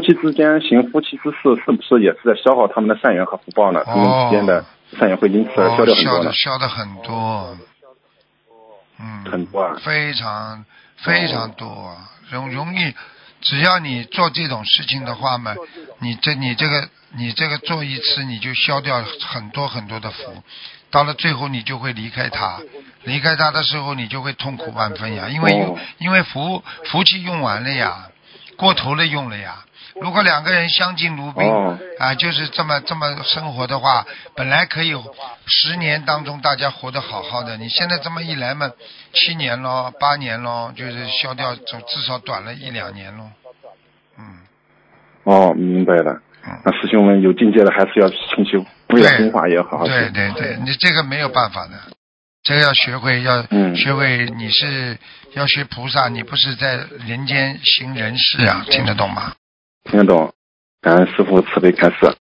妻之间行夫妻之事，是不是也是在消耗他们的善缘和福报呢？他们之间的善缘会因此而消掉很多呢？ 消的很多， 很多啊， 非常非常多，容易。只要你做这种事情的话嘛，你这个做一次你就消掉很多很多的福，到了最后你就会离开他的时候你就会痛苦万分呀，因为福气用完了呀，过头了用了呀。如果两个人相敬如宾就是这么生活的话，本来可以10年当中大家活得好好的，你现在这么一来嘛，7年咯8年咯，就是消掉至少短了1-2年咯。 明白了。那师兄们有境界的还是要勤修，为了弘法也好好修。 对，你这个没有办法的，这个要学会学会，你是要学菩萨，你不是在人间行人事啊，听得懂吗？ 听得懂，感恩师父慈悲开示。